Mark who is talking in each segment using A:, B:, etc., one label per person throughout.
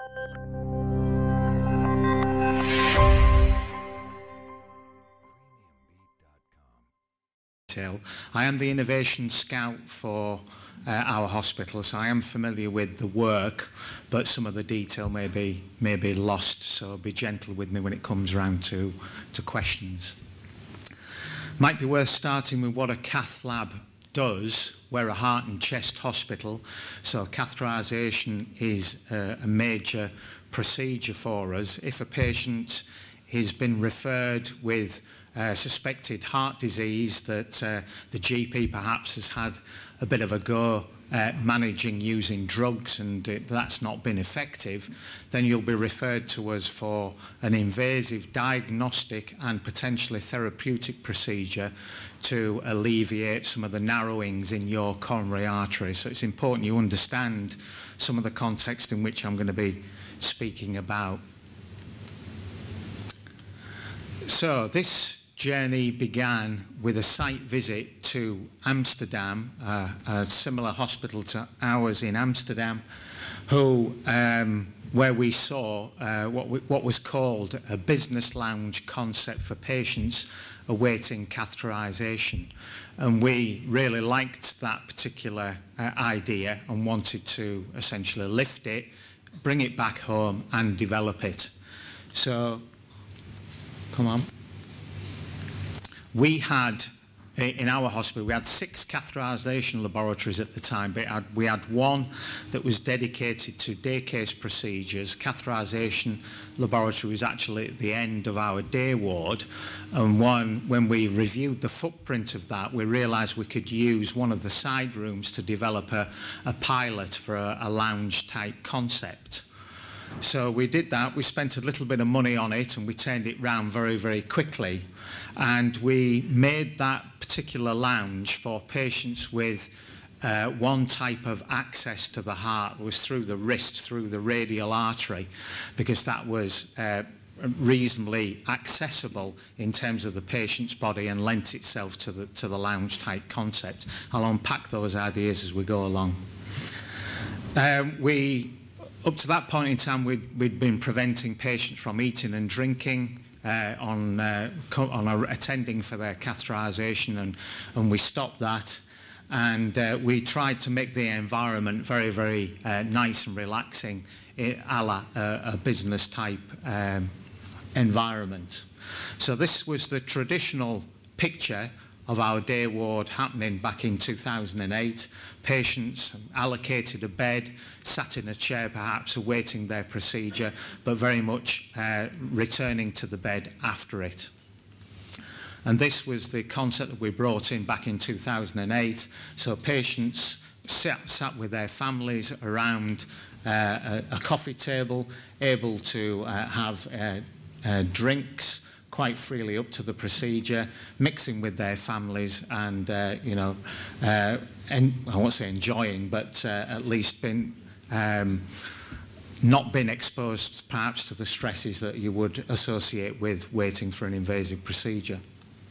A: I am the Innovation Scout for our hospital, so I am familiar with the work, but some of the detail may be lost, so be gentle with me when it comes round to questions. Might be worth starting with what a cath lab does. We're a heart and chest hospital, so catheterisation is a major procedure for us. If a patient has been referred with suspected heart disease that the GP perhaps has had a bit of a go managing using drugs and that's not been effective, then you'll be referred to us for an invasive diagnostic and potentially therapeutic procedure to alleviate some of the narrowings in your coronary artery. So it's important you understand some of the context in which I'm going to be speaking about. So this journey began with a site visit to Amsterdam, a similar hospital to ours in Amsterdam, where we saw what was called a business lounge concept for patients awaiting catheterisation. And we really liked that particular idea and wanted to essentially lift it, bring it back home and develop it. So, come on. We had, in our hospital, we had 6 catheterisation laboratories at the time, but we had one that was dedicated to day case procedures. Catheterisation laboratory was actually at the end of our day ward, and when we reviewed the footprint of that, we realised we could use one of the side rooms to develop a pilot for a lounge-type concept. So we did that. We spent a little bit of money on it and we turned it round very, very quickly. And we made that particular lounge for patients with one type of access to the heart. It was through the wrist, through the radial artery, because that was reasonably accessible in terms of the patient's body and lent itself to the lounge-type concept. I'll unpack those ideas as we go along. Up to that point in time, we'd been preventing patients from eating and drinking on attending for their catheterisation, and we stopped that. And we tried to make the environment very, very nice and relaxing, a la a business-type environment. So this was the traditional picture of our day ward happening back in 2008. Patients allocated a bed, sat in a chair perhaps awaiting their procedure, but very much returning to the bed after it. And this was the concept that we brought in back in 2008. So patients sat with their families around a coffee table, able to have drinks quite freely up to the procedure, mixing with their families and, and I won't say enjoying, but at least not been exposed perhaps to the stresses that you would associate with waiting for an invasive procedure.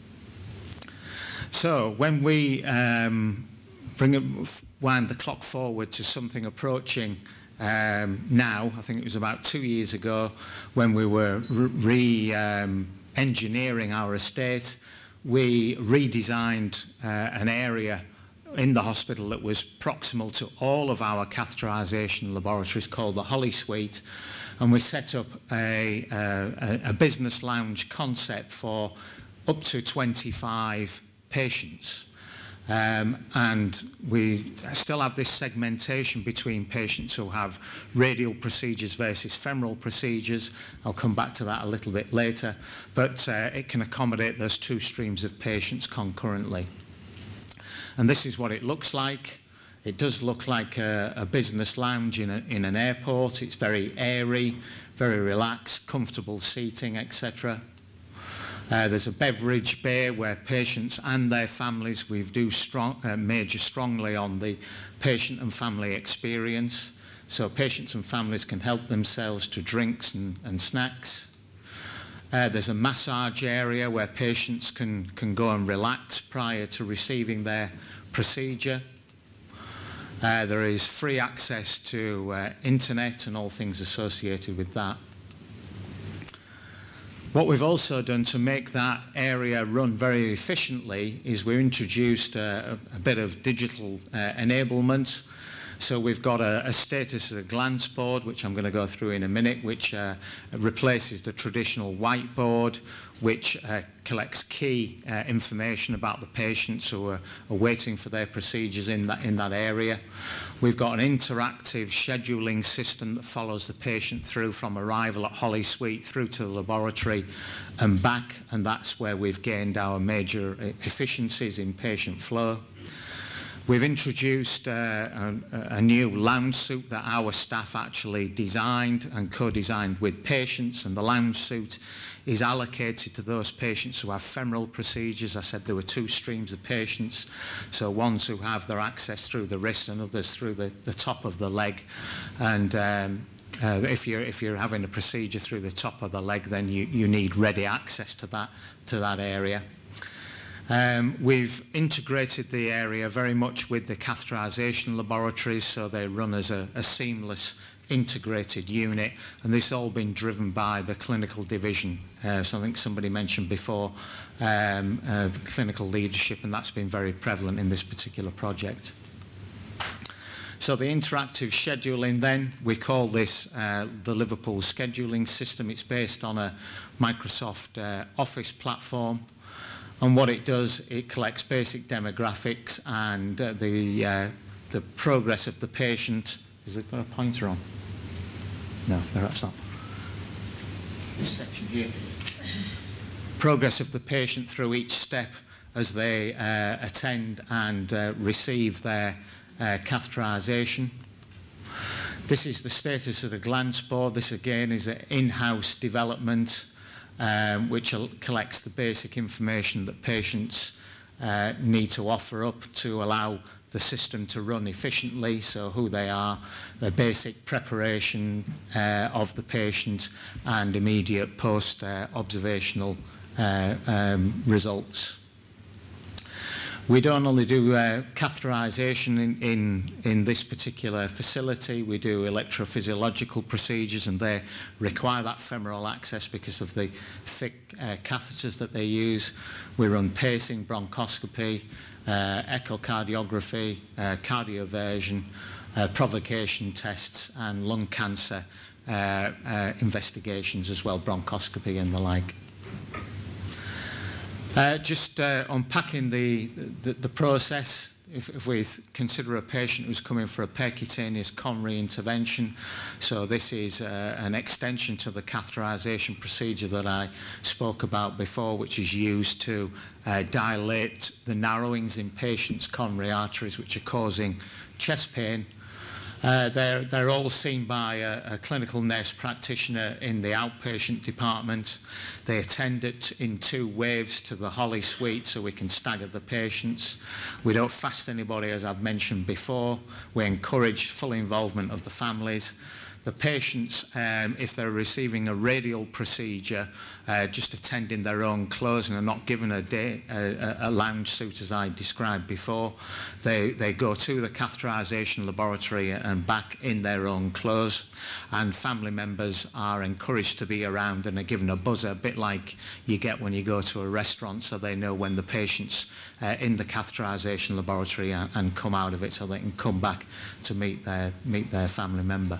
A: So when we wind the clock forward to something approaching now, I think it was about 2 years ago, when we were engineering our estate, we redesigned an area in the hospital that was proximal to all of our catheterisation laboratories called the Holly Suite, and we set up a business lounge concept for up to 25 patients. And we still have this segmentation between patients who have radial procedures versus femoral procedures. I'll come back to that a little bit later, but it can accommodate those 2 streams of patients concurrently. And this is what it looks like. It does look like a business lounge in an airport. It's very airy, very relaxed, comfortable seating, etc. There's a beverage bay where patients and their families, we do major strongly on the patient and family experience. So patients and families can help themselves to drinks and snacks. There's a massage area where patients can go and relax prior to receiving their procedure. There is free access to internet and all things associated with that. What we've also done to make that area run very efficiently is we've introduced a bit of digital enablement. So we've got a status at a glance board, which I'm going to go through in a minute, which replaces the traditional whiteboard, which collects key information about the patients who are waiting for their procedures in that area. We've got an interactive scheduling system that follows the patient through from arrival at Holly Suite through to the laboratory and back, and that's where we've gained our major efficiencies in patient flow. We've introduced a new lounge suite that our staff actually designed and co-designed with patients, and the lounge suite is allocated to those patients who have femoral procedures. I said there were two streams of patients, so ones who have their access through the wrist and others through the top of the leg. And if you're having a procedure through the top of the leg, then you need ready access to that area. We've integrated the area very much with the catheterization laboratories, so they run as a seamless integrated unit, and this has all been driven by the clinical division. So I think somebody mentioned before clinical leadership, and that's been very prevalent in this particular project. So the interactive scheduling then, we call this the Liverpool scheduling system. It's based on a Microsoft Office platform. And what it does, it collects basic demographics and the progress of the patient. Is it got a pointer on? No, perhaps not. This section here. Progress of the patient through each step as they attend and receive their catheterization. This is the status of the glance board. This again is an in-house development which collects the basic information that patients need to offer up to allow the system to run efficiently, so who they are, the basic preparation of the patient, and immediate post-observational results. We don't only do catheterization in this particular facility, we do electrophysiological procedures, and they require that femoral access because of the thick catheters that they use. We run pacing, bronchoscopy, echocardiography, cardioversion, provocation tests, and lung cancer investigations as well, bronchoscopy and the like. Just unpacking the process, if we consider a patient who's coming for a percutaneous coronary intervention, so this is an extension to the catheterization procedure that I spoke about before, which is used to dilate the narrowings in patients' coronary arteries, which are causing chest pain. They're all seen by a clinical nurse practitioner in the outpatient department. They attend it in 2 waves to the Holly Suite so we can stagger the patients. We don't fast anybody, as I've mentioned before. We encourage full involvement of the families. The patients, if they're receiving a radial procedure, just attend in their own clothes and are not given a lounge suit as I described before. They go to the catheterization laboratory and back in their own clothes, and family members are encouraged to be around and are given a buzzer, a bit like you get when you go to a restaurant, so they know when the patient's in the catheterization laboratory and come out of it, so they can come back to meet their family member.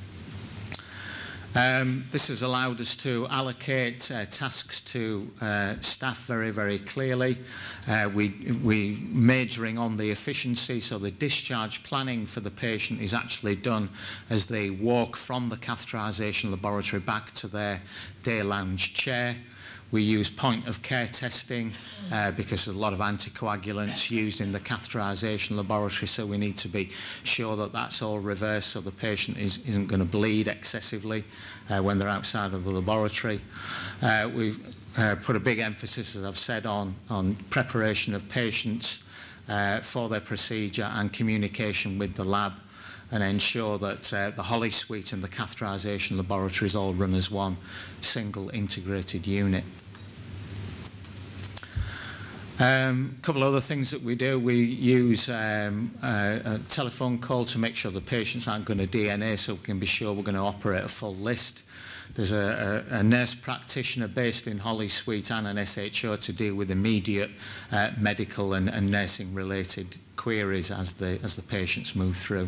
A: This has allowed us to allocate tasks to staff very, very clearly. We majoring on the efficiency, so the discharge planning for the patient is actually done as they walk from the catheterization laboratory back to their day lounge chair. We use point-of-care testing because there's a lot of anticoagulants used in the catheterization laboratory, so we need to be sure that that's all reversed so the patient isn't going to bleed excessively when they're outside of the laboratory. We've put a big emphasis, as I've said, on preparation of patients for their procedure and communication with the lab, and ensure that the Holly Suite and the catheterization laboratories all run as one single integrated unit. A couple of other things that we do, we use a telephone call to make sure the patients aren't going to DNA, so we can be sure we're going to operate a full list. There's a nurse practitioner based in Holly Suite and an SHO to deal with immediate medical and nursing related queries as the patients move through.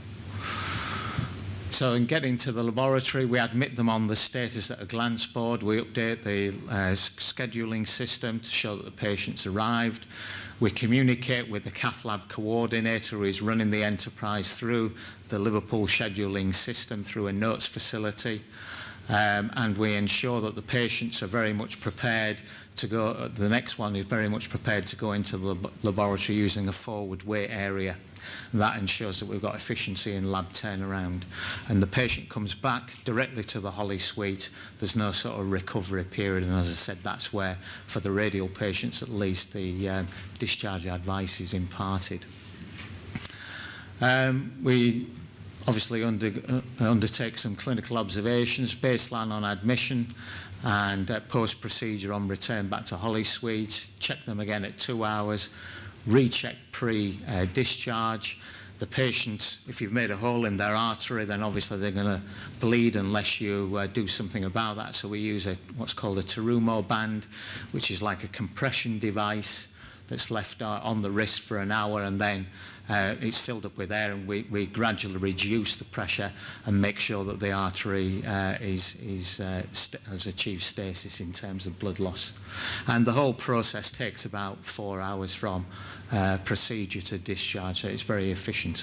A: So in getting to the laboratory, we admit them on the status at a glance board. We update the scheduling system to show that the patient's arrived. We communicate with the cath lab coordinator who is running the enterprise through the Liverpool scheduling system through a notes facility. And we ensure that the patients are very much prepared to go, the next one is very much prepared to go into the laboratory using a forward wait area. And that ensures that we've got efficiency in lab turnaround. And the patient comes back directly to the Holly Suite. There's no sort of recovery period. And as I said, that's where, for the radial patients at least, the discharge advice is imparted. We obviously undertake some clinical observations, baseline on admission, and post-procedure on return back to Holly Suite, check them again at 2 hours, recheck pre-discharge. The patient, if you've made a hole in their artery, then obviously they're going to bleed unless you do something about that. So we use what's called a Terumo band, which is like a compression device that's left on the wrist for an hour, and then it's filled up with air, and we gradually reduce the pressure and make sure that the artery has achieved stasis in terms of blood loss. And the whole process takes about 4 hours from procedure to discharge, so it's very efficient.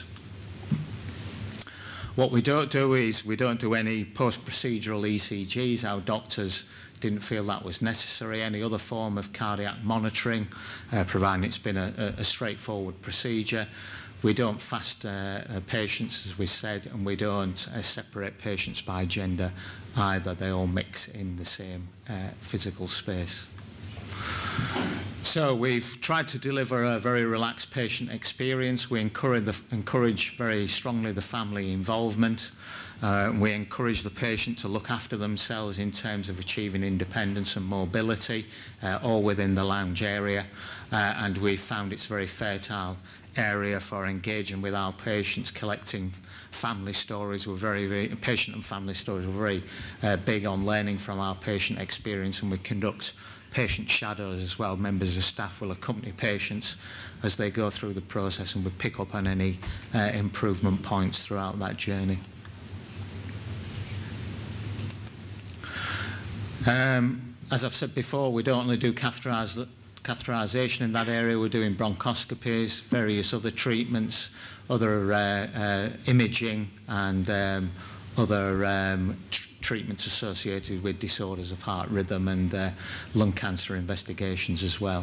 A: What we don't do is we don't do any post-procedural ECGs. Our doctors didn't feel that was necessary. Any other form of cardiac monitoring, providing it's been a straightforward procedure. We don't fast patients, as we said, and we don't separate patients by gender either. They all mix in the same physical space. So we've tried to deliver a very relaxed patient experience. We encourage very strongly the family involvement. We encourage the patient to look after themselves in terms of achieving independence and mobility, all within the lounge area. And we found it's a very fertile area for engaging with our patients, collecting family stories. We're very patient and family stories. We're very big on learning from our patient experience, and we conduct patient shadows as well. Members of staff will accompany patients as they go through the process, and we pick up on any improvement points throughout that journey. As I've said before, we don't only do catheterization in that area, we're doing bronchoscopies, various other treatments, other imaging, and other treatments associated with disorders of heart rhythm and lung cancer investigations as well.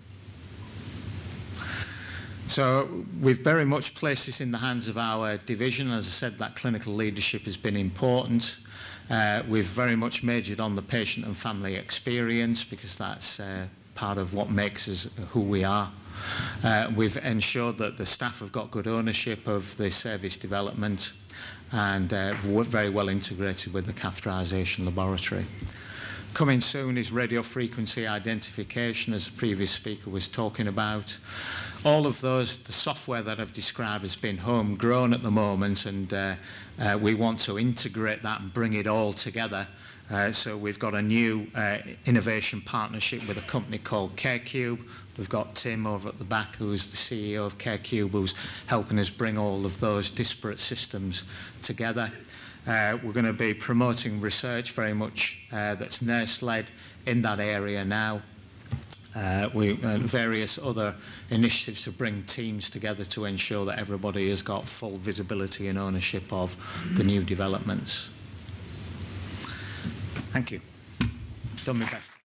A: So we've very much placed this in the hands of our division. As I said, that clinical leadership has been important. We've very much majored on the patient and family experience because that's part of what makes us who we are. We've ensured that the staff have got good ownership of the service development, and we're very well integrated with the catheterization laboratory. Coming soon is radiofrequency identification, as the previous speaker was talking about. All of those, the software that I've described has been homegrown at the moment, and we want to integrate that and bring it all together. So we've got a new innovation partnership with a company called CareCube. We've got Tim over at the back, who's the CEO of CareCube, who's helping us bring all of those disparate systems together. We're going to be promoting research very much that's nurse-led in that area now. Various other initiatives to bring teams together to ensure that everybody has got full visibility and ownership of the new developments. Thank you. Done my best.